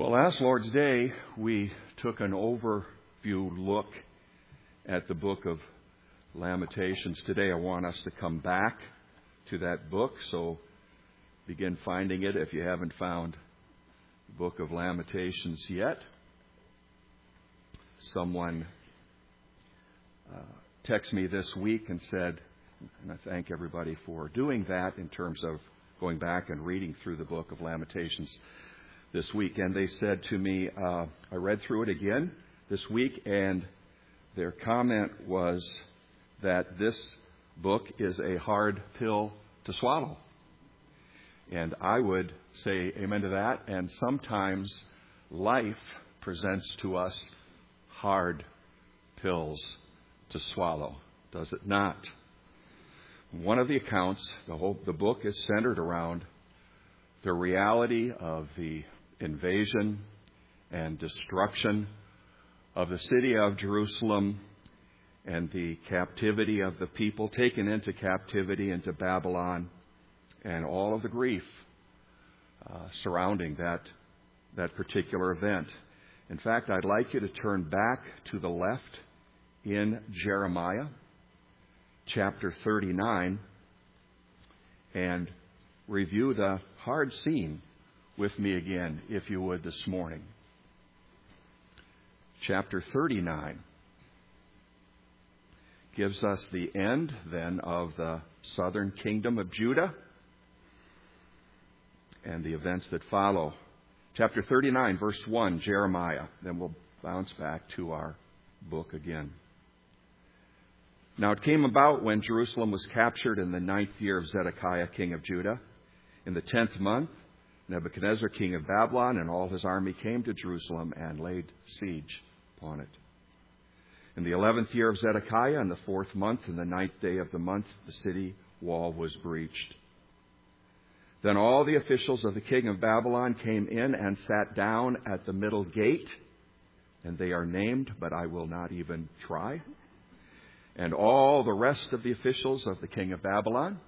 Well, last Lord's Day, we took an overview look at the book of Lamentations. Today, I want us to come back to that book, so begin finding it if you haven't found the book of Lamentations yet. Someone texted me this week and said, and I thank everybody for doing that in terms of going back and reading through the book of Lamentations this week. And they said to me, I read through it again this week, and their comment was that this book is a hard pill to swallow. And I would say amen to that. And sometimes life presents to us hard pills to swallow, does it not? One of the accounts, the book is centered around the reality of the invasion and destruction of the city of Jerusalem and the captivity of the people taken into captivity into Babylon and all of the grief surrounding that particular event. In fact, I'd like you to turn back to the left in Jeremiah chapter 39 and review the hard scene with me again, if you would, this morning. Chapter 39 gives us the end, then, of the southern kingdom of Judah and the events that follow. Chapter 39, verse 1, Jeremiah. Then we'll bounce back to our book again. Now it came about when Jerusalem was captured in the 9th year of Zedekiah, king of Judah, in the 10th month, Nebuchadnezzar, king of Babylon, and all his army came to Jerusalem and laid siege upon it. In the 11th year of Zedekiah, in the 4th month, in the 9th day of the month, the city wall was breached. Then all the officials of the king of Babylon came in and sat down at the middle gate, and they are named, but I will not even try. And all the rest of the officials of the king of Babylon.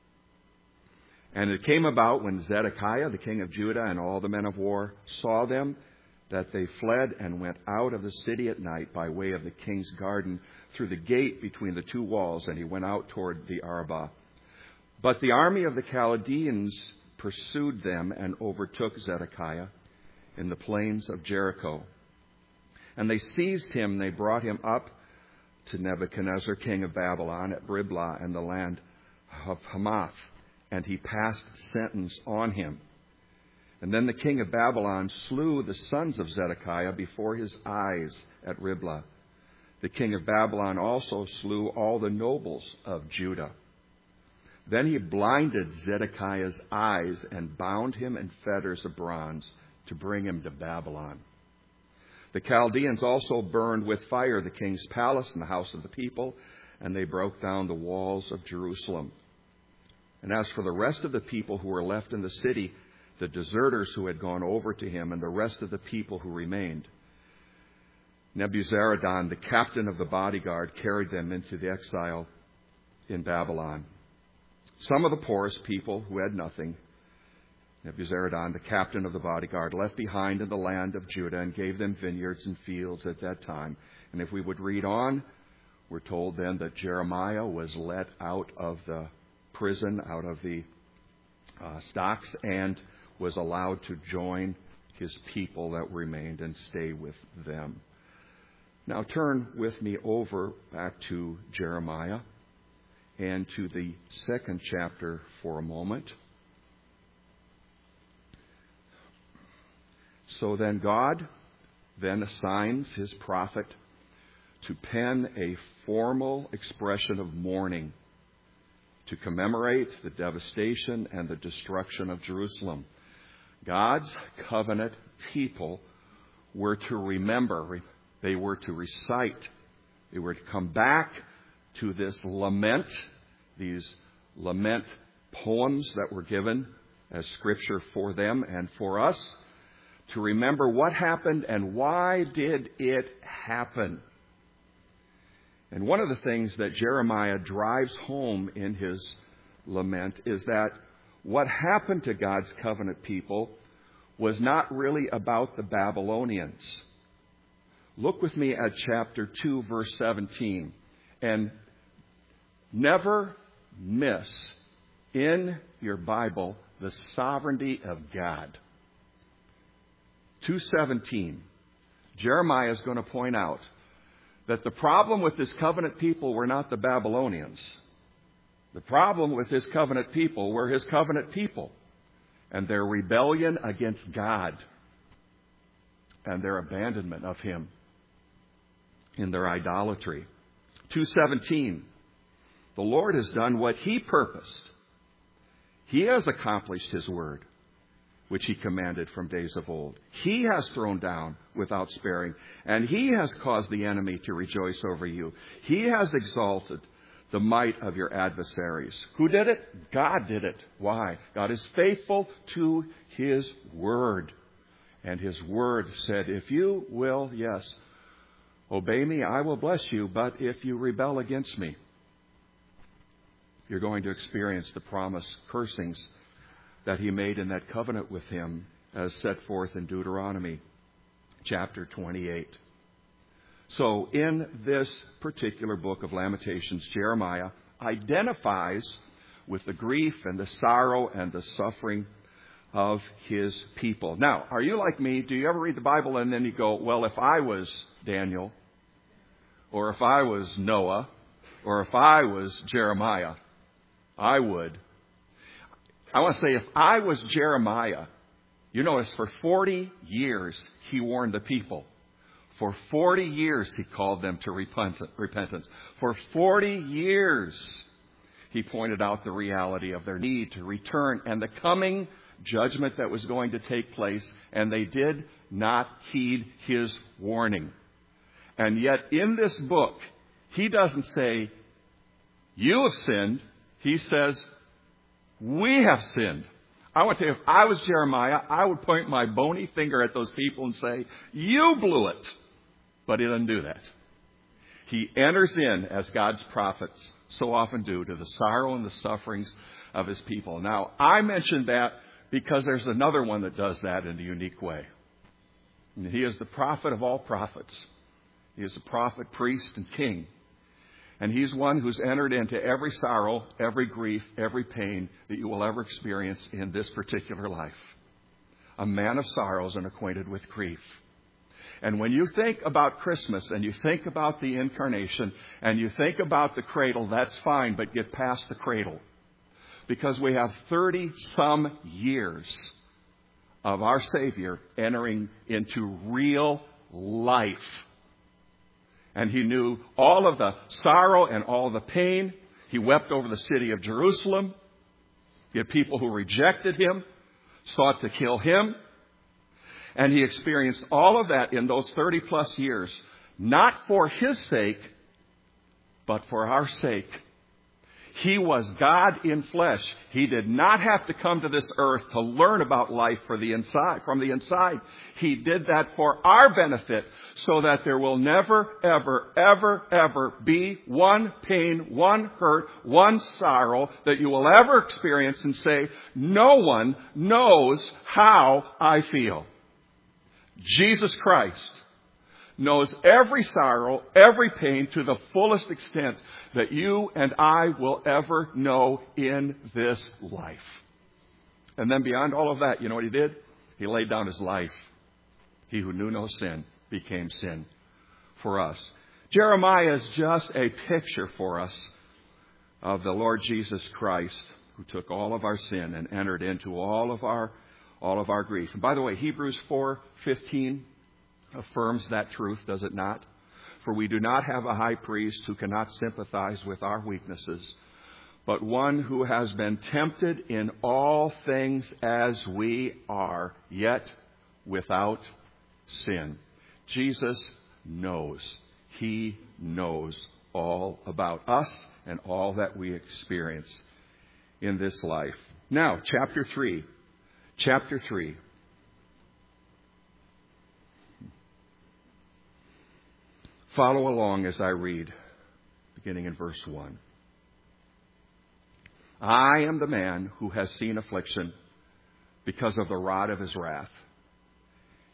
And it came about when Zedekiah, the king of Judah, and all the men of war saw them, that they fled and went out of the city at night by way of the king's garden through the gate between the two walls, and he went out toward the Arabah. But the army of the Chaldeans pursued them and overtook Zedekiah in the plains of Jericho. And they seized him, and they brought him up to Nebuchadnezzar, king of Babylon, at Riblah in the land of Hamath, and he passed sentence on him. And then the king of Babylon slew the sons of Zedekiah before his eyes at Riblah. The king of Babylon also slew all the nobles of Judah. Then he blinded Zedekiah's eyes and bound him in fetters of bronze to bring him to Babylon. The Chaldeans also burned with fire the king's palace and the house of the people, and they broke down the walls of Jerusalem. And as for the rest of the people who were left in the city, the deserters who had gone over to him, and the rest of the people who remained, Nebuzaradan, the captain of the bodyguard, carried them into the exile in Babylon. Some of the poorest people who had nothing, Nebuzaradan, the captain of the bodyguard, left behind in the land of Judah and gave them vineyards and fields at that time. And if we would read on, we're told then that Jeremiah was let out of the prison, out of the stocks, and was allowed to join his people that remained and stay with them. Now turn with me over back to Jeremiah and to the 2nd chapter for a moment. So then God then assigns his prophet to pen a formal expression of mourning to commemorate the devastation and the destruction of Jerusalem. God's covenant people were to remember, they were to recite, they were to come back to this lament, these lament poems that were given as scripture for them and for us, to remember what happened and why did it happen. And one of the things that Jeremiah drives home in his lament is that what happened to God's covenant people was not really about the Babylonians. Look with me at chapter 2, verse 17. And never miss in your Bible the sovereignty of God. 2:17. Jeremiah is going to point out that the problem with this covenant people were not the Babylonians. The problem with his covenant people were his covenant people and their rebellion against God and their abandonment of Him in their idolatry. 2:17. The Lord has done what He purposed. He has accomplished His word, which He commanded from days of old. He has thrown down without sparing, and He has caused the enemy to rejoice over you. He has exalted the might of your adversaries. Who did it? God did it. Why? God is faithful to His word. And His word said, if you will, yes, obey me, I will bless you. But if you rebel against me, you're going to experience the promised cursings that He made in that covenant with him, as set forth in Deuteronomy chapter 28. So in this particular book of Lamentations, Jeremiah identifies with the grief and the sorrow and the suffering of his people. Now, are you like me? Do you ever read the Bible and then you go, well, if I was Daniel, or if I was Noah, or if I was Jeremiah, I would. I want to say, if I was Jeremiah, you notice for 40 years he warned the people. For 40 years he called them to repentance. For 40 years he pointed out the reality of their need to return and the coming judgment that was going to take place, and they did not heed his warning. And yet in this book, he doesn't say, you have sinned. He says, we have sinned. I want to tell you, if I was Jeremiah, I would point my bony finger at those people and say, you blew it. But he doesn't do that. He enters in, as God's prophets so often do, to the sorrow and the sufferings of His people. Now, I mentioned that because there's another one that does that in a unique way. And he is the prophet of all prophets. He is the prophet, priest, and king. And he's one who's entered into every sorrow, every grief, every pain that you will ever experience in this particular life. A man of sorrows and acquainted with grief. And when you think about Christmas and you think about the incarnation and you think about the cradle, that's fine, but get past the cradle. Because we have 30-some years of our Savior entering into real life. And He knew all of the sorrow and all the pain. He wept over the city of Jerusalem. He had people who rejected Him, sought to kill Him. And He experienced all of that in those 30-plus years, not for His sake, but for our sake. He was God in flesh. He did not have to come to this earth to learn about life from the inside. He did that for our benefit, so that there will never, ever, ever, ever be one pain, one hurt, one sorrow that you will ever experience and say, no one knows how I feel. Jesus Christ knows every sorrow, every pain to the fullest extent that you and I will ever know in this life. And then beyond all of that, you know what He did? He laid down His life. He who knew no sin became sin for us. Jeremiah is just a picture for us of the Lord Jesus Christ, who took all of our sin and entered into all of our grief. And by the way, Hebrews 4:15 affirms that truth, does it not? For we do not have a high priest who cannot sympathize with our weaknesses, but one who has been tempted in all things as we are, yet without sin. Jesus knows. He knows all about us and all that we experience in this life. Now, chapter 3. Chapter 3. Follow along as I read, beginning in verse 1. I am the man who has seen affliction because of the rod of His wrath.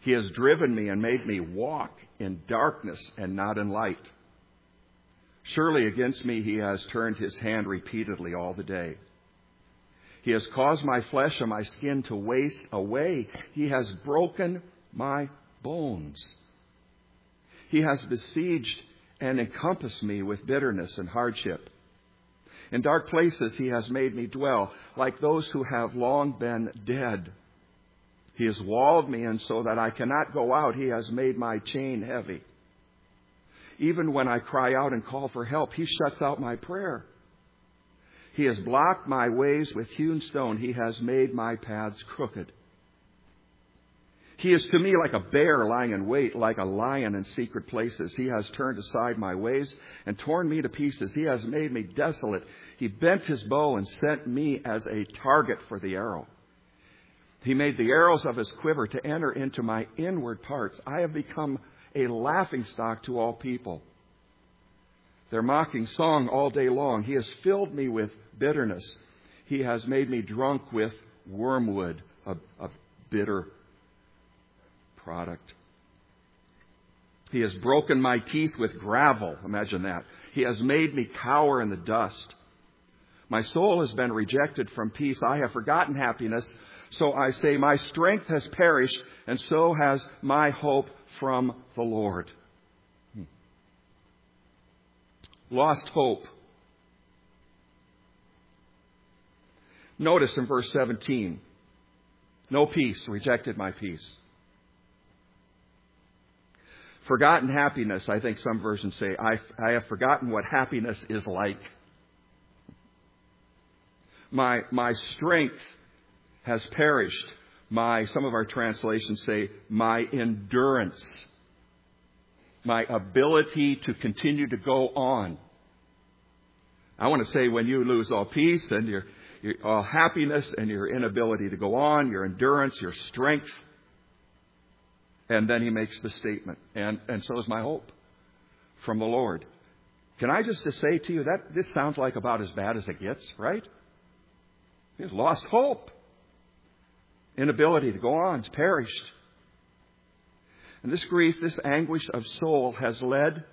He has driven me and made me walk in darkness and not in light. Surely against me he has turned his hand repeatedly all the day. He has caused my flesh and my skin to waste away. He has broken my bones. He has besieged and encompassed me with bitterness and hardship. In dark places he has made me dwell, like those who have long been dead. He has walled me in so that I cannot go out. He has made my chain heavy. Even when I cry out and call for help, he shuts out my prayer. He has blocked my ways with hewn stone. He has made my paths crooked. He is to me like a bear lying in wait, like a lion in secret places. He has turned aside my ways and torn me to pieces. He has made me desolate. He bent his bow and sent me as a target for the arrow. He made the arrows of his quiver to enter into my inward parts. I have become a laughingstock to all people. Their mocking song all day long. He has filled me with bitterness. He has made me drunk with wormwood, a bitter product. He has broken my teeth with gravel. Imagine that. He has made me cower in the dust. My soul has been rejected from peace. I have forgotten happiness. So I say, my strength has perished, and so has my hope from the Lord. Lost hope. Notice in verse 17, no peace, rejected my peace. Forgotten happiness, I think some versions say, I have forgotten what happiness is like. My strength has perished. Some of our translations say, my endurance, my ability to continue to go on. I want to say when you lose all peace and your all happiness and your inability to go on, your endurance, your strength. And then he makes the statement, and so is my hope from the Lord. Can I just say to you that this sounds like about as bad as it gets, right? He's lost hope. Inability to go on. It's perished. And this grief, this anguish of soul has led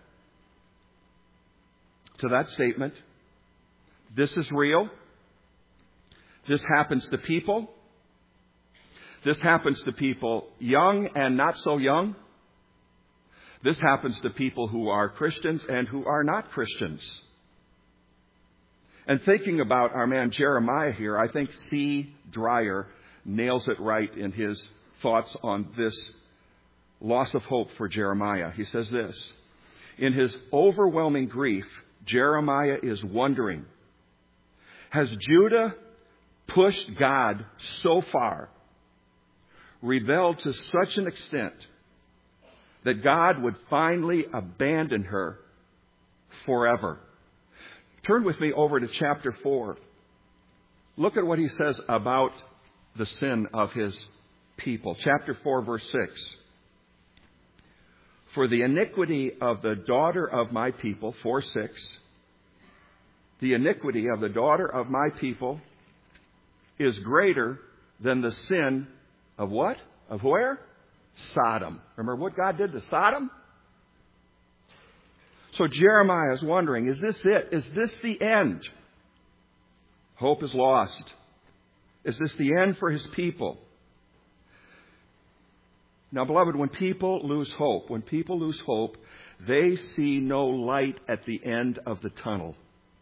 to that statement. This is real. This happens to people. This happens to people young and not so young. This happens to people who are Christians and who are not Christians. And thinking about our man Jeremiah here, I think C. Dreyer nails it right in his thoughts on this loss of hope for Jeremiah. He says this, in his overwhelming grief, Jeremiah is wondering, has Judah pushed God so far, rebelled to such an extent, that God would finally abandon her forever? Turn with me over to chapter 4. Look at what he says about the sin of his people. Chapter 4, verse 6. For the iniquity of the daughter of my people, 4:6, the iniquity of the daughter of my people is greater than the sin of what? Of where? Sodom. Remember what God did to Sodom? So Jeremiah is wondering, is this it? Is this the end? Hope is lost. Is this the end for his people? Now, beloved, when people lose hope, they see no light at the end of the tunnel.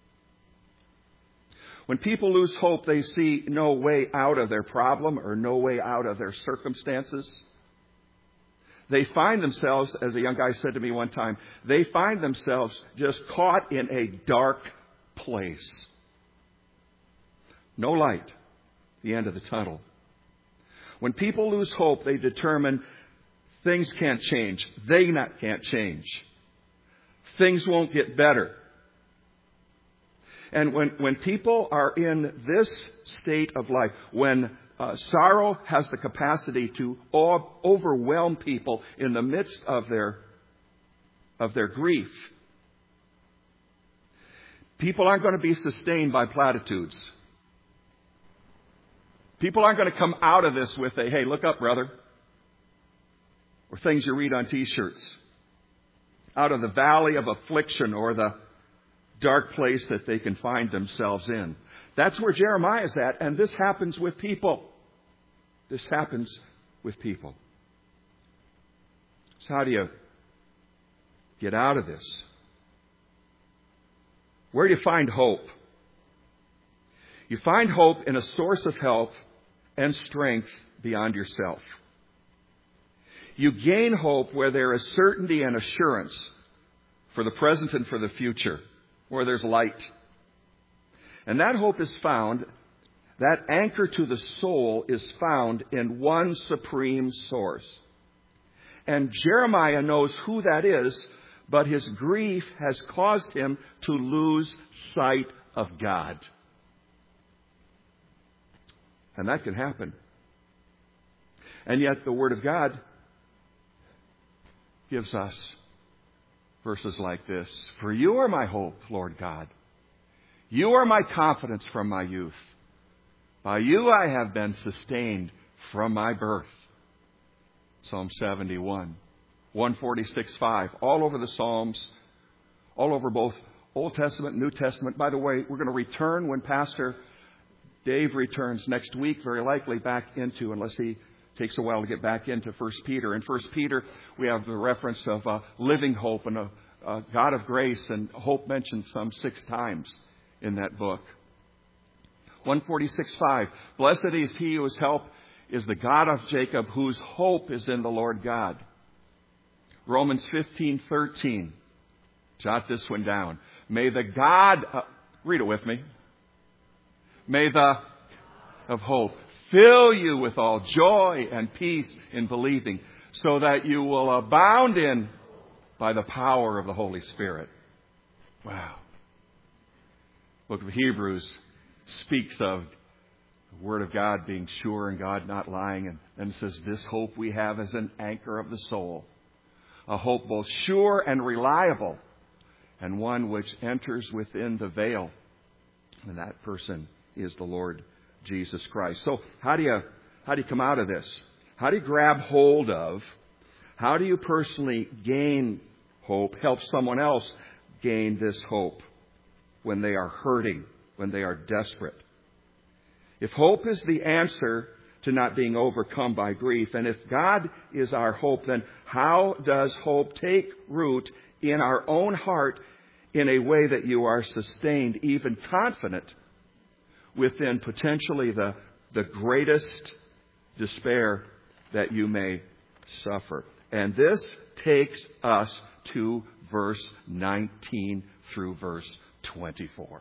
When people lose hope, they see no way out of their problem or no way out of their circumstances. They find themselves, as a young guy said to me one time, they find themselves just caught in a dark place. No light, the end of the tunnel. When people lose hope, they determine things can't change. They can't change. Things won't get better. And when people are in this state of life, when sorrow has the capacity to overwhelm people in the midst of their grief, people aren't going to be sustained by platitudes. People aren't going to come out of this with a, hey, look up, brother. or things you read on T-shirts. Out of the valley of affliction or the dark place that they can find themselves in. That's where Jeremiah is at, and this happens with people. This happens with people. So how do you get out of this? Where do you find hope? You find hope in a source of help and strength beyond yourself. You gain hope where there is certainty and assurance for the present and for the future, where there's light. And that hope is found, that anchor to the soul is found in one supreme source. And Jeremiah knows who that is, but his grief has caused him to lose sight of God. And that can happen. And yet the Word of God gives us verses like this. For you are my hope, Lord God. You are my confidence from my youth. By you I have been sustained from my birth. Psalm 71. 146:5. All over the Psalms. All over both Old Testament and New Testament. By the way, we're going to return when Pastor Dave returns next week, very likely back into, unless he takes a while to get back into 1 Peter. In 1 Peter, we have the reference of living hope and a God of grace, and hope mentioned some 6 times in that book. 146:5. Blessed is he whose help is the God of Jacob, whose hope is in the Lord God. Romans 15:13. Jot this one down. May the God, read it with me. May the of hope fill you with all joy and peace in believing, so that you will abound in by the power of the Holy Spirit. Wow. Book of Hebrews speaks of the Word of God being sure and God not lying. And then it says, this hope we have as an anchor of the soul. A hope both sure and reliable, and one which enters within the veil. And that person is the Lord Jesus Christ. So how do you come out of this? How do you grab hold of? How do you personally gain hope? Help someone else gain this hope when they are hurting, when they are desperate. If hope is the answer to not being overcome by grief, and if God is our hope, then how does hope take root in our own heart in a way that you are sustained, even confident, within potentially the greatest despair that you may suffer? And this takes us to verse 19 through verse 24.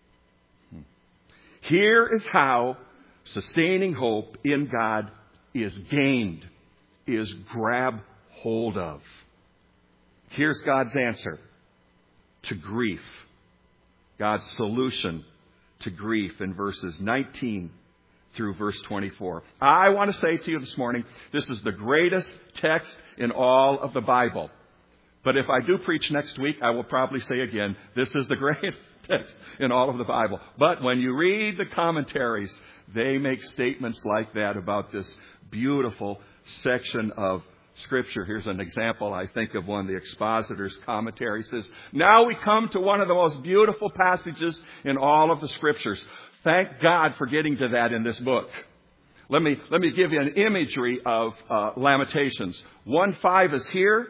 Here is how sustaining hope in God is gained, is grab hold of. Here's God's answer to grief. God's solution to grief in verses 19 through verse 24. I want to say to you this morning, this is the greatest text in all of the Bible. But if I do preach next week, I will probably say again, this is the greatest text in all of the Bible. But when you read the commentaries, they make statements like that about this beautiful section of Scripture. Here's an example, I think, of one of the expositor's commentaries. Says, now we come to one of the most beautiful passages in all of the Scriptures. Thank God for getting to that in this book. Let me give you an imagery of Lamentations. 1:5 is here.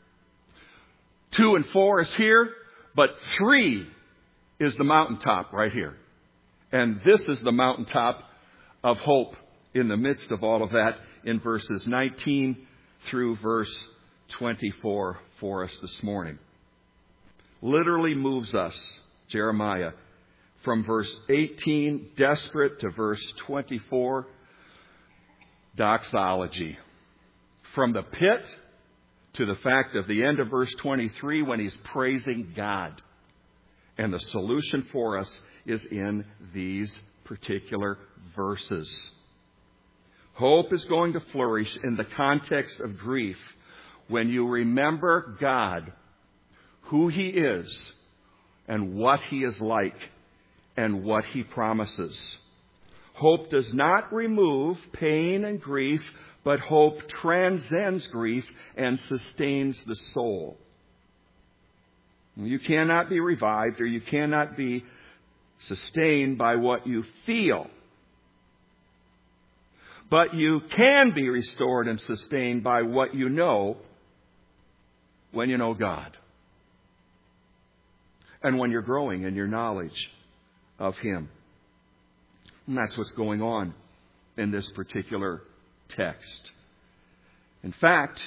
2 and 4 is here. But 3 is the mountaintop right here. And this is the mountaintop of hope in the midst of all of that in verses 19 through verse 24 for us this morning. Literally moves us, Jeremiah, from verse 18, desperate, to verse 24, doxology. From the pit to the fact of the end of verse 23 when he's praising God. And the solution for us is in these particular verses. Hope is going to flourish in the context of grief when you remember God, who He is, and what He is like, and what He promises. Hope does not remove pain and grief, but hope transcends grief and sustains the soul. You cannot be revived or you cannot be sustained by what you feel. But you can be restored and sustained by what you know when you know God. And when you're growing in your knowledge of Him. And that's what's going on in this particular text. In fact,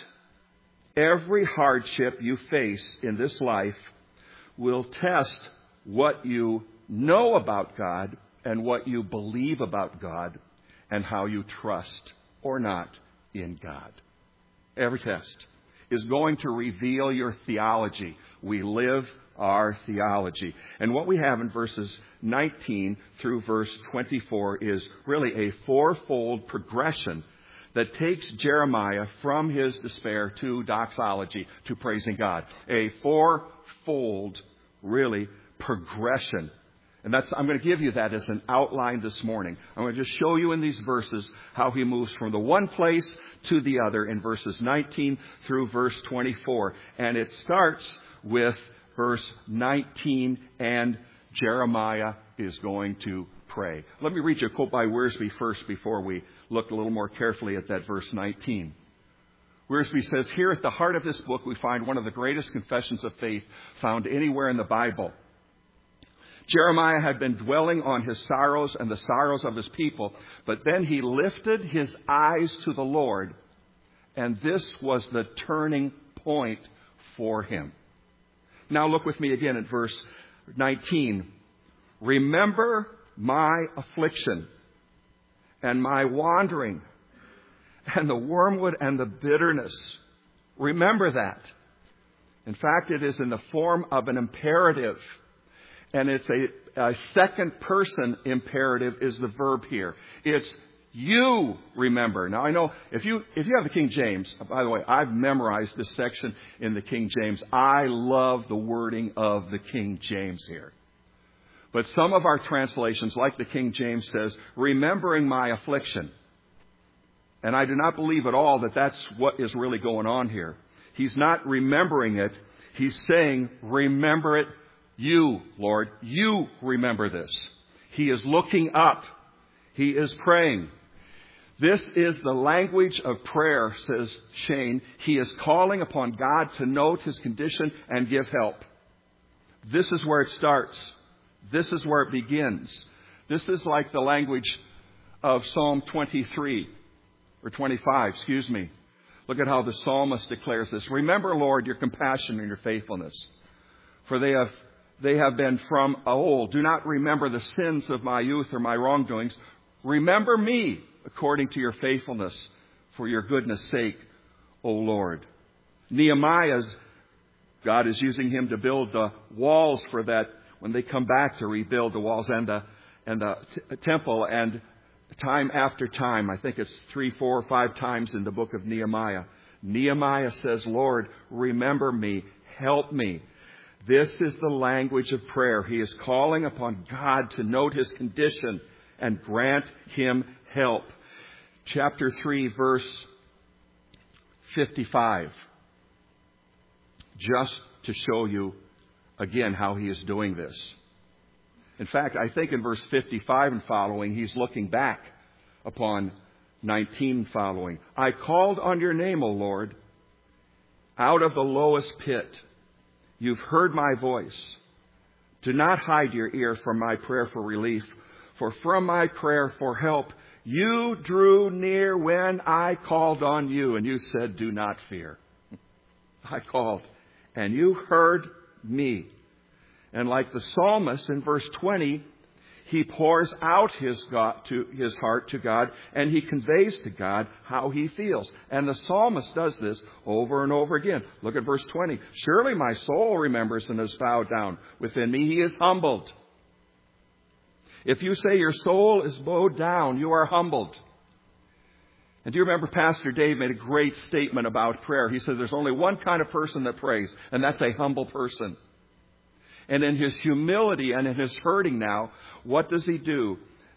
every hardship you face in this life will test what you know about God and what you believe about God and how you trust or not in God. Every test is going to reveal your theology. We live our theology. And what we have in verses 19 through verse 24 is really a fourfold progression that takes Jeremiah from his despair to doxology, to praising God. A fourfold, really, progression. And I'm going to give you that as an outline this morning. I'm going to just show you in these verses how he moves from the one place to the other in verses 19 through verse 24. And it starts with verse 19, and Jeremiah is going to pray. Let me read you a quote by Wiersbe first before we look a little more carefully at that verse 19. Wiersbe says, "Here at the heart of this book we find one of the greatest confessions of faith found anywhere in the Bible. Jeremiah had been dwelling on his sorrows and the sorrows of his people, but then he lifted his eyes to the Lord, and this was the turning point for him." Now look with me again at verse 19. "Remember my affliction and my wandering and the wormwood and the bitterness." Remember that. In fact, it is in the form of an imperative. And it's a second person imperative is the verb here. It's you remember. Now I know if you have the King James, by the way, I've memorized this section in the King James. I love the wording of the King James here. But some of our translations, like the King James, says, "remembering my affliction." And I do not believe at all that that's what is really going on here. He's not remembering it. He's saying, "Remember it. You, Lord, you remember this." He is looking up. He is praying. This is the language of prayer, says Shane. He is calling upon God to note his condition and give help. This is where it starts. This is where it begins. This is like the language of Psalm 23, or 25, excuse me. Look at how the psalmist declares this. "Remember, Lord, your compassion and your faithfulness, for they have been from old. Do not remember the sins of my youth or my wrongdoings. Remember me according to your faithfulness, for your goodness' sake, O Lord." Nehemiah's, God is using him to build the walls for that when they come back to rebuild the walls and the temple. And time after time, I think it's 3, 4, or 5 times in the book of Nehemiah, Nehemiah says, "Lord, remember me, help me." This is the language of prayer. He is calling upon God to note his condition and grant him help. Chapter 3, verse 55. Just to show you again how he is doing this. In fact, I think in verse 55 and following, he's looking back upon 19 following. "I called on your name, O Lord, out of the lowest pit. You've heard my voice. Do not hide your ear from my prayer for relief, for from my prayer for help, you drew near when I called on you, and you said, 'Do not fear.' I called, and you heard me." And like the psalmist in verse 20, he pours out his heart to God, and he conveys to God how he feels. And the psalmist does this over and over again. Look at verse 20. "Surely my soul remembers and is bowed down. Within me he is humbled." If you say your soul is bowed down, you are humbled. And do you remember Pastor Dave made a great statement about prayer? He said there's only one kind of person that prays, and that's a humble person. And in his humility and in his hurting now, what does he do?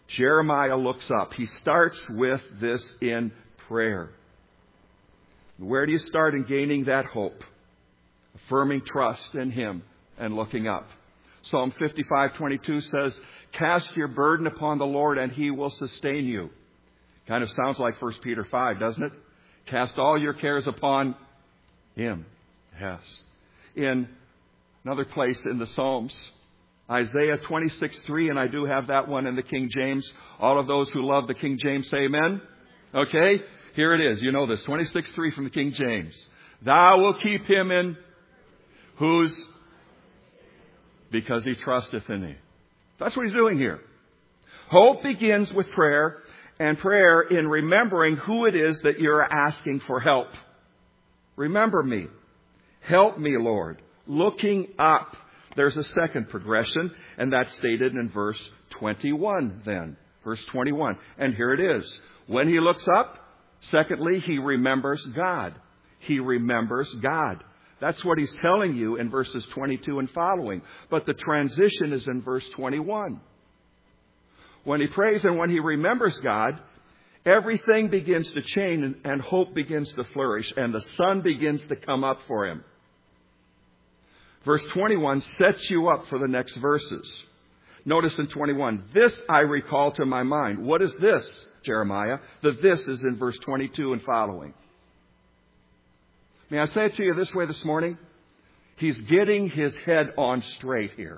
Jeremiah looks up. He starts with this in prayer. Where do you start in gaining that hope? Affirming trust in Him and looking up. Psalm 55:22 says, "Cast your burden upon the Lord and He will sustain you." Kind of sounds like 1 Peter 5, doesn't it? Cast all your cares upon Him. Yes. In another place in the Psalms, Isaiah 26:3, and I do have that one in the King James. All of those who love the King James say amen. Okay, here it is. You know this. 26:3 from the King James. Thou wilt keep him in whose? Because he trusteth in thee. That's what he's doing here. Hope begins with prayer, and prayer in remembering who it is that you're asking for help. Remember me. Help me, Lord. Looking up. There's a second progression, and that's stated in verse 21 then. Verse 21. And here it is. When he looks up, secondly, he remembers God. He remembers God. That's what he's telling you in verses 22 and following. But the transition is in verse 21. When he prays and when he remembers God, everything begins to change and hope begins to flourish, and the sun begins to come up for him. Verse 21 sets you up for the next verses. Notice in 21, this I recall to my mind. What is this, Jeremiah? The this is in verse 22 and following. May I say it to you this way this morning? He's getting his head on straight here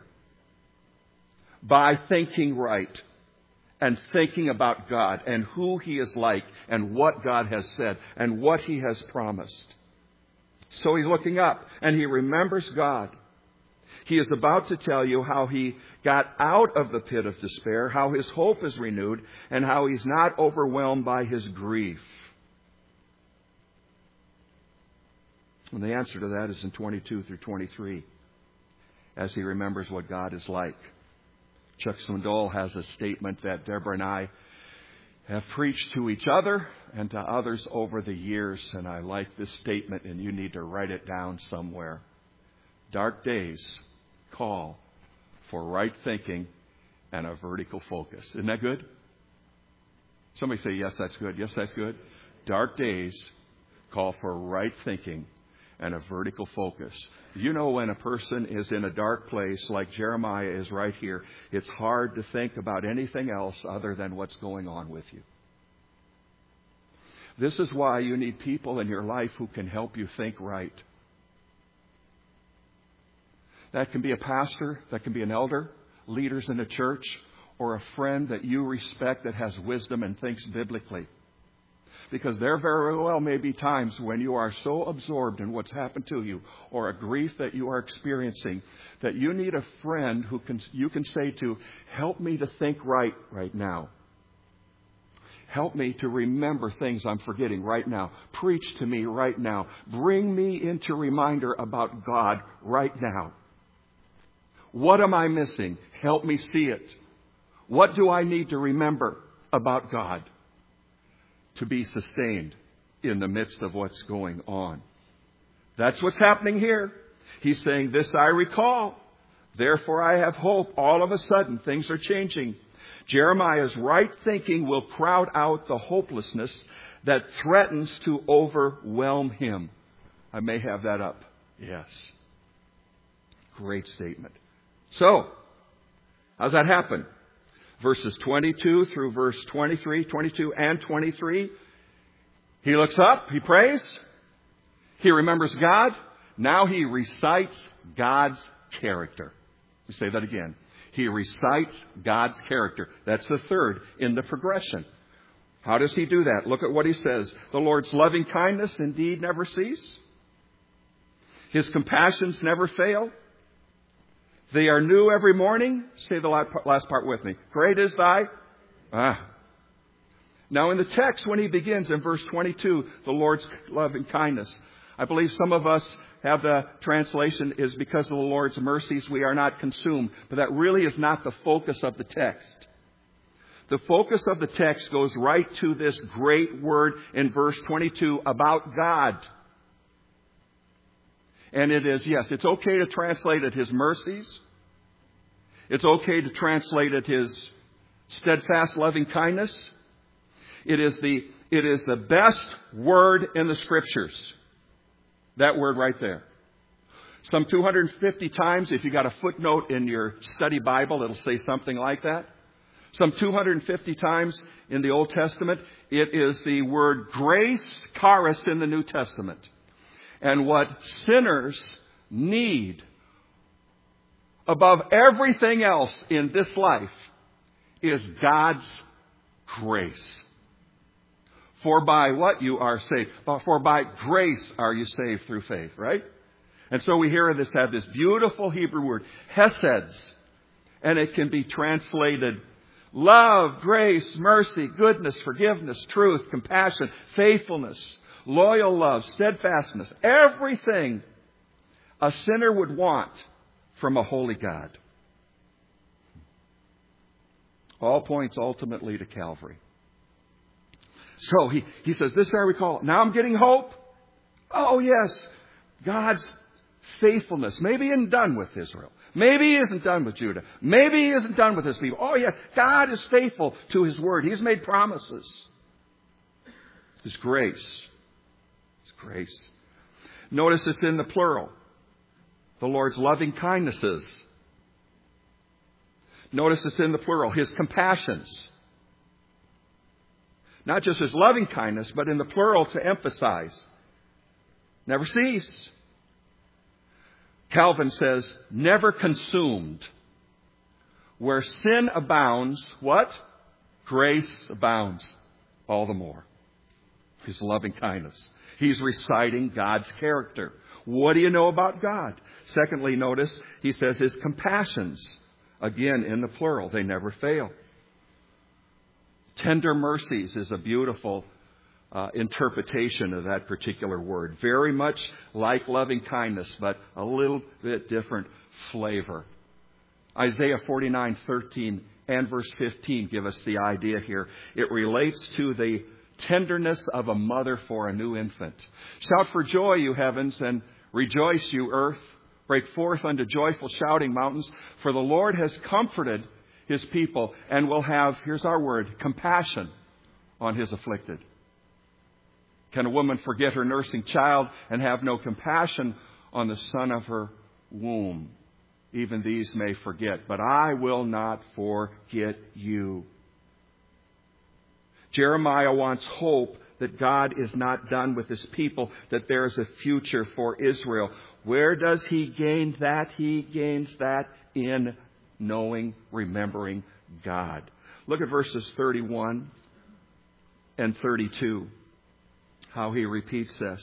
by thinking right and thinking about God and who He is like and what God has said and what He has promised. So he's looking up and he remembers God. He is about to tell you how he got out of the pit of despair, how his hope is renewed, and how he's not overwhelmed by his grief. And the answer to that is in 22 through 23, as he remembers what God is like. Chuck Swindoll has a statement that Deborah and I have preached to each other and to others over the years, and I like this statement, and you need to write it down somewhere. Dark days call for right thinking and a vertical focus. Isn't that good? Somebody say, yes, that's good. Yes, that's good. Dark days call for right thinking and a vertical focus. You know, when a person is in a dark place like Jeremiah is right here, it's hard to think about anything else other than what's going on with you. This is why you need people in your life who can help you think right. That can be a pastor, that can be an elder, leaders in a church, or a friend that you respect that has wisdom and thinks biblically. Because there very well may be times when you are so absorbed in what's happened to you or a grief that you are experiencing that you need a friend who you can say to, help me to think right now. Help me to remember things I'm forgetting right now. Preach to me right now. Bring me into reminder about God right now. What am I missing? Help me see it. What do I need to remember about God to be sustained in the midst of what's going on? That's what's happening here. He's saying, this I recall. Therefore I have hope. All of a sudden, things are changing. Jeremiah's right thinking will crowd out the hopelessness that threatens to overwhelm him. I may have that up. Yes. Great statement. So, how's that happen? Verses 22 through verse 23, 22 and 23. He looks up, he prays, he remembers God. Now he recites God's character. Let me say that again. He recites God's character. That's the third in the progression. How does he do that? Look at what he says. The Lord's loving kindness indeed never cease. His compassions never fail. They are new every morning. Say the last part with me. Great is thy. Now in the text, when he begins in verse 22, the Lord's loving kindness. I believe some of us have the translation is because of the Lord's mercies we are not consumed. But that really is not the focus of the text. The focus of the text goes right to this great word in verse 22 about God. And it is, yes, it's okay to translate it His mercies. It's okay to translate it His Steadfast loving kindness. It is the best word in the Scriptures. That word right there. Some 250 times, if you got a footnote in your study Bible, it'll say something like that. Some 250 times in the Old Testament, it is the word grace, charis, in the New Testament. And what sinners need above everything else in this life is God's grace. For by what you are saved? For by grace are you saved through faith, right? And so we have this beautiful Hebrew word, heseds. And it can be translated love, grace, mercy, goodness, forgiveness, truth, compassion, faithfulness, loyal love, steadfastness. Everything a sinner would want from a holy God. All points ultimately to Calvary. So he says, this is how we call it. Now I'm getting hope. Oh yes, God's faithfulness. Maybe he isn't done with Israel. Maybe he isn't done with Judah. Maybe he isn't done with his people. Oh yeah, God is faithful to his word. He's made promises. His grace. His grace. Notice it's in the plural. The Lord's loving kindnesses. Notice it's in the plural. His compassions. Not just his loving kindness, but in the plural to emphasize. Never cease. Calvin says, never consumed. Where sin abounds, what? Grace abounds all the more. His loving kindness. He's reciting God's character. What do you know about God? Secondly, notice he says his compassions. Again, in the plural, they never fail. Tender mercies is a beautiful interpretation of that particular word. Very much like loving kindness, but a little bit different flavor. Isaiah 49:13 and verse 15 give us the idea here. It relates to the tenderness of a mother for a new infant. Shout for joy, you heavens, and rejoice, you earth. Break forth unto joyful shouting, mountains. For the Lord has comforted his people and will have, here's our word, compassion on his afflicted. Can a woman forget her nursing child and have no compassion on the son of her womb? Even these may forget, but I will not forget you. Jeremiah wants hope that God is not done with his people, that there is a future for Israel. Where does he gain that? He gains that in knowing, remembering God. Look at verses 31 and 32. How he repeats this.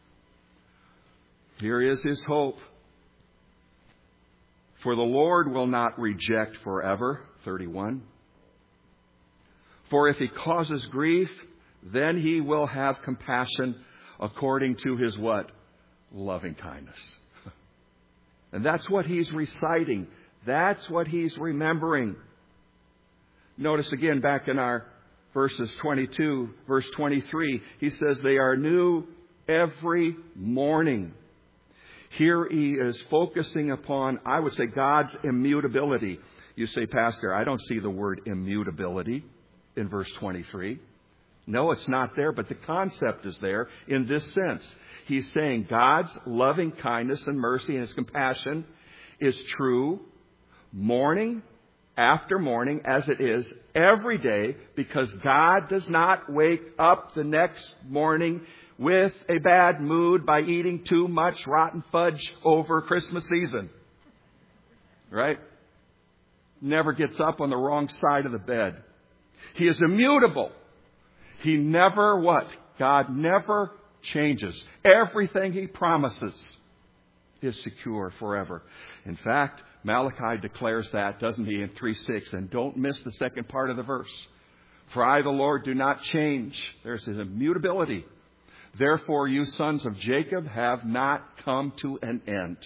Here is his hope. For the Lord will not reject forever. 31. For if he causes grief, then he will have compassion according to his what? Loving kindness. And that's what he's reciting. That's what he's remembering. Notice again back in our verses 22, verse 23, he says they are new every morning. Here he is focusing upon, I would say, God's immutability. You say, Pastor, I don't see the word immutability in verse 23. No, it's not there, but the concept is there in this sense. He's saying God's loving kindness and mercy and his compassion is true morning after morning, as it is every day, because God does not wake up the next morning with a bad mood by eating too much rotten fudge over Christmas season. Right? Never gets up on the wrong side of the bed. He is immutable. He never what? God never changes. Everything he promises is secure forever. In fact, Malachi declares that, doesn't he, in 3:6. And don't miss the second part of the verse. For I, the Lord, do not change. There's his immutability. Therefore, you sons of Jacob have not come to an end.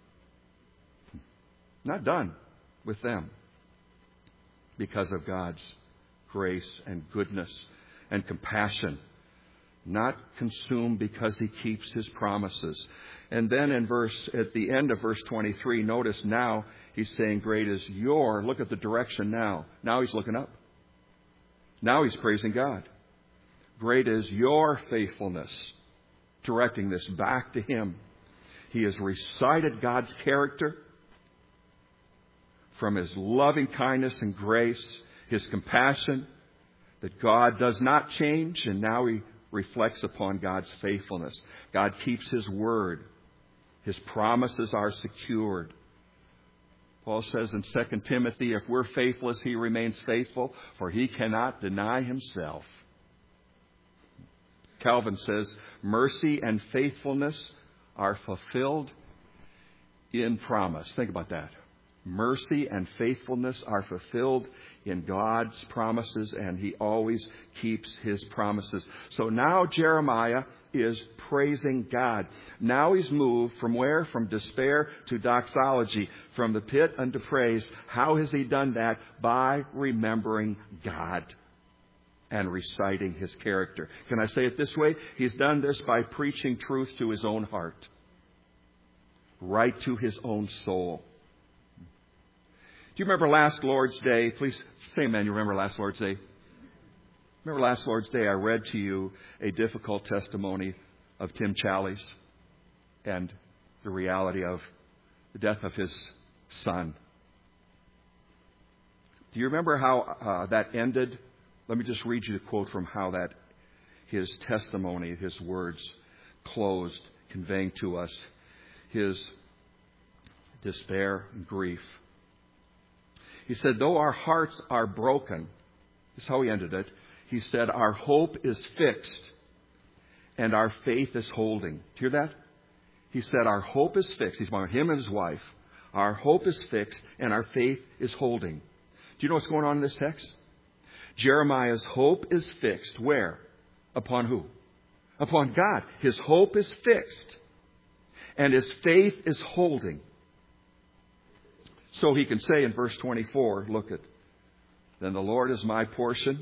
Not done with them. Because of God's grace and goodness and compassion. Not consumed because he keeps his promises. And then at the end of verse 23, notice now he's saying, great is your, look at the direction now. Now he's looking up. Now he's praising God. Great is your faithfulness, directing this back to Him. He has recited God's character from His loving kindness and grace, His compassion, that God does not change, and now he reflects upon God's faithfulness. God keeps His word. His promises are secured. Paul says in 2 Timothy, if we're faithless, He remains faithful, for He cannot deny Himself. Calvin says, mercy and faithfulness are fulfilled in promise. Think about that. Mercy and faithfulness are fulfilled in God's promises, and He always keeps His promises. So now Jeremiah is praising God. Now he's moved from where? From despair to doxology, from the pit unto praise. How has he done that? By remembering God and reciting His character. Can I say it this way? He's done this by preaching truth to his own heart, right to his own soul. Do you remember last Lord's Day? Please say amen. You remember last Lord's Day? Remember last Lord's Day I read to you a difficult testimony of Tim Challies and the reality of the death of his son. Do you remember how that ended? Let me just read you a quote from how that his testimony, his words closed, conveying to us his despair and grief. He said, though our hearts are broken, this is how he ended it. He said, our hope is fixed and our faith is holding. Do you hear that? He said, our hope is fixed. He's talking about him and his wife. Our hope is fixed and our faith is holding. Do you know what's going on in this text? Jeremiah's hope is fixed. Where? Upon who? Upon God. His hope is fixed and his faith is holding. So he can say in verse 24, look at, then the Lord is my portion,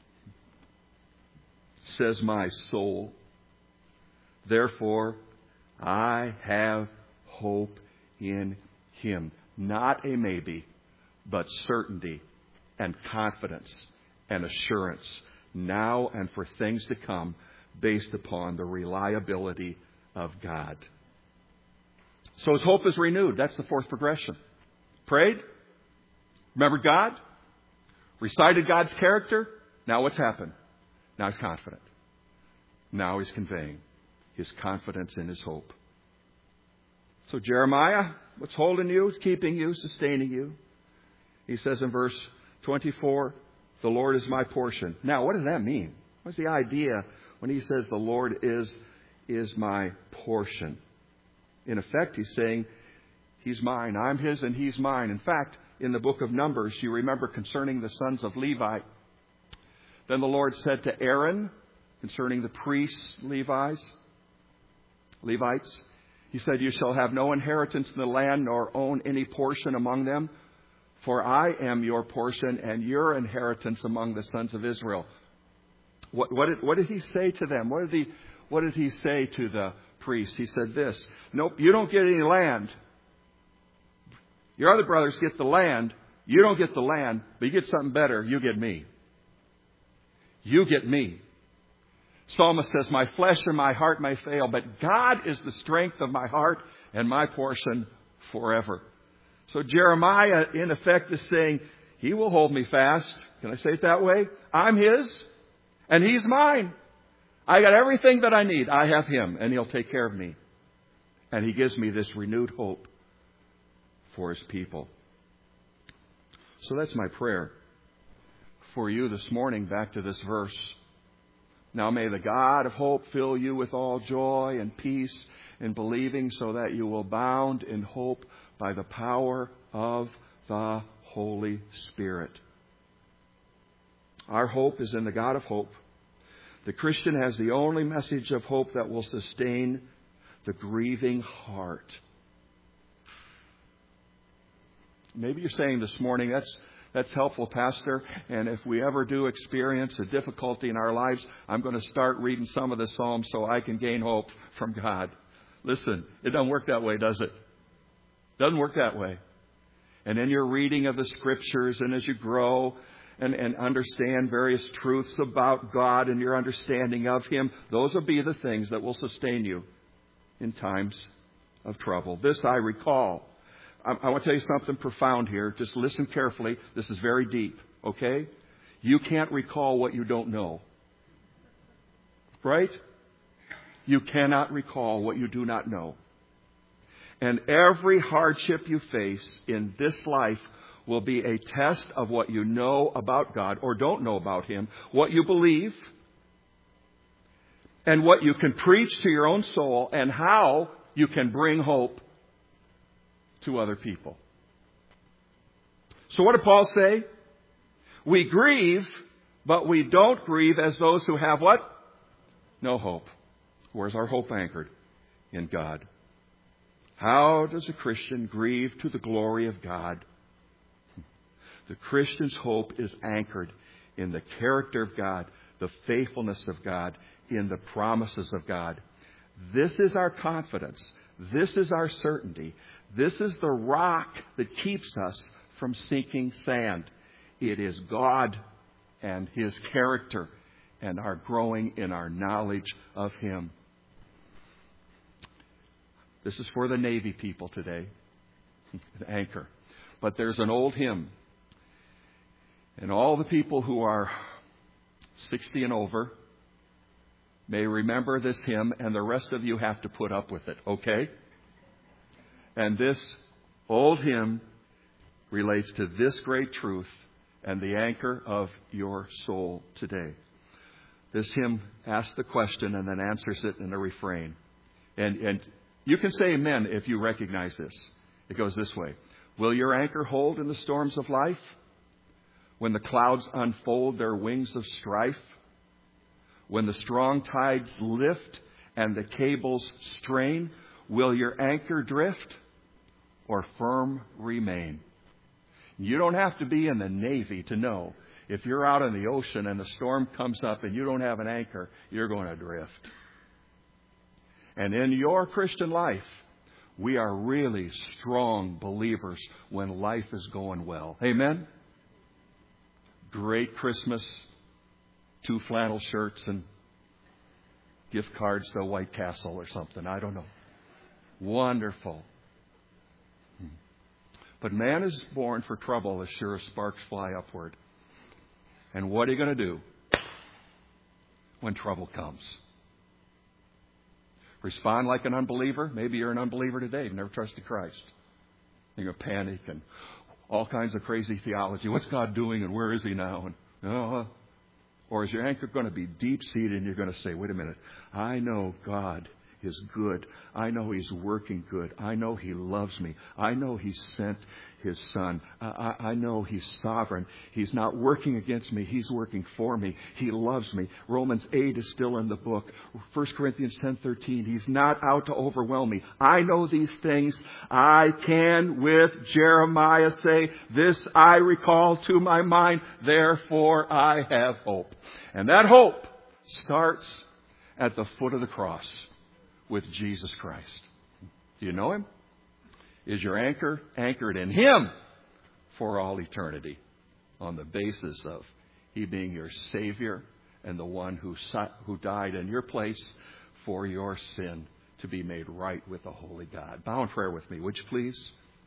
says my soul. Therefore, I have hope in Him. Not a maybe, but certainty and confidence and assurance now and for things to come based upon the reliability of God. So his hope is renewed. That's the fourth progression. Prayed, remembered God, recited God's character. Now what's happened? Now he's confident. Now he's conveying his confidence in his hope. So Jeremiah, what's holding you, keeping you, sustaining you? He says in verse 24, the Lord is my portion. Now what does that mean? What's the idea when he says the Lord is my portion? In effect, he's saying, He's mine. I'm His and He's mine. In fact, in the book of Numbers, you remember concerning the sons of Levi, then the Lord said to Aaron, concerning the priests, Levites, He said, you shall have no inheritance in the land, nor own any portion among them, for I am your portion and your inheritance among the sons of Israel. What did He say to them? What did He say to the priests? He said this, nope, you don't get any land. Your other brothers get the land. You don't get the land, but you get something better. You get me. You get me. Psalmist says, my flesh and my heart may fail, but God is the strength of my heart and my portion forever. So Jeremiah, in effect, is saying, He will hold me fast. Can I say it that way? I'm His and He's mine. I got everything that I need. I have Him and He'll take care of me. And He gives me this renewed hope for His people. So that's my prayer for you this morning, back to this verse. Now may the God of hope fill you with all joy and peace in believing, so that you will abound in hope by the power of the Holy Spirit. Our hope is in the God of hope. The Christian has the only message of hope that will sustain the grieving heart. Maybe you're saying this morning, that's helpful, Pastor, and if we ever do experience a difficulty in our lives, I'm going to start reading some of the Psalms so I can gain hope from God. Listen, it doesn't work that way, does it? Doesn't work that way. And in your reading of the Scriptures and as you grow and understand various truths about God and your understanding of Him. Those will be the things that will sustain you in times of trouble. This I recall. I want to tell you something profound here. Just listen carefully. This is very deep, okay? You can't recall what you don't know. Right? You cannot recall what you do not know. And every hardship you face in this life will be a test of what you know about God or don't know about Him, what you believe, and what you can preach to your own soul, and how you can bring hope to other people. So what did Paul say? We grieve, but we don't grieve as those who have what? No hope. Where's our hope anchored? In God. How does a Christian grieve to the glory of God? The Christian's hope is anchored in the character of God, the faithfulness of God, in the promises of God. This is our confidence. This is our certainty. This is the rock that keeps us from sinking sand. It is God and His character and our growing in our knowledge of Him. This is for the Navy people today. An anchor. But there's an old hymn. And all the people who are 60 and over may remember this hymn, and the rest of you have to put up with it, okay? And this old hymn relates to this great truth and the anchor of your soul today. This hymn asks the question and then answers it in a refrain. And you can say amen if you recognize this. It goes this way. Will your anchor hold in the storms of life? When the clouds unfold their wings of strife? When the strong tides lift and the cables strain? Will your anchor drift or firm remain? You don't have to be in the Navy to know if you're out in the ocean and the storm comes up and you don't have an anchor, you're going to drift. And in your Christian life, we are really strong believers when life is going well. Amen? Great Christmas, 2 flannel shirts and gift cards to White Castle or something. I don't know. Wonderful. But man is born for trouble as sure as sparks fly upward. And what are you going to do when trouble comes? Respond like an unbeliever? Maybe you're an unbeliever today. You've never trusted Christ. You're going to panic and all kinds of crazy theology. What's God doing and where is He now? And, or is your anchor going to be deep-seated and you're going to say, wait a minute, I know God is good. I know He's working good. I know He loves me. I know He sent His Son. I know He's sovereign. He's not working against me. He's working for me. He loves me. Romans 8 is still in the book. 1 Corinthians 10:13. He's not out to overwhelm me. I know these things. I can, with Jeremiah, say, this I recall to my mind. Therefore I have hope. And that hope starts at the foot of the cross with Jesus Christ. Do you know Him? Is your anchor anchored in Him for all eternity on the basis of He being your Savior and the one who died in your place for your sin to be made right with the Holy God? Bow in prayer with me, would you please?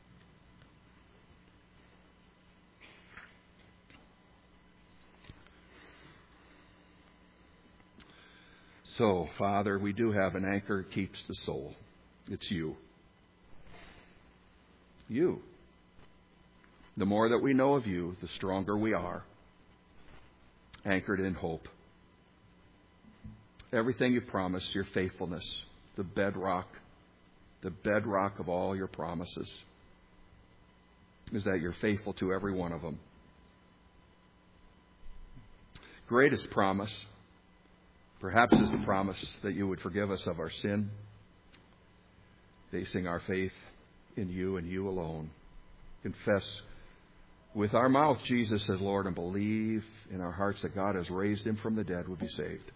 So, Father, we do have an anchor that keeps the soul. It's You. You. The more that we know of You, the stronger we are, anchored in hope. Everything You promise, Your faithfulness, the bedrock of all Your promises, is that You're faithful to every one of them. Greatest promise, perhaps, is the promise that You would forgive us of our sin, basing our faith in You and You alone. Confess with our mouth Jesus as Lord and believe in our hearts that God has raised Him from the dead would be saved.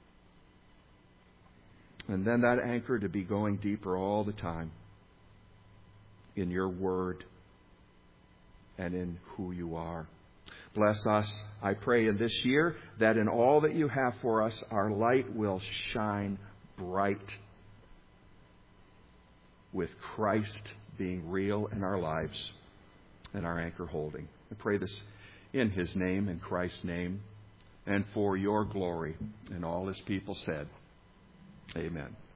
And then that anchor to be going deeper all the time in Your Word and in who You are. Bless us, I pray, in this year, that in all that you have for us, our light will shine bright, with Christ being real in our lives and our anchor holding. I pray this in His name, in Christ's name, and for your glory. And all His people said, Amen.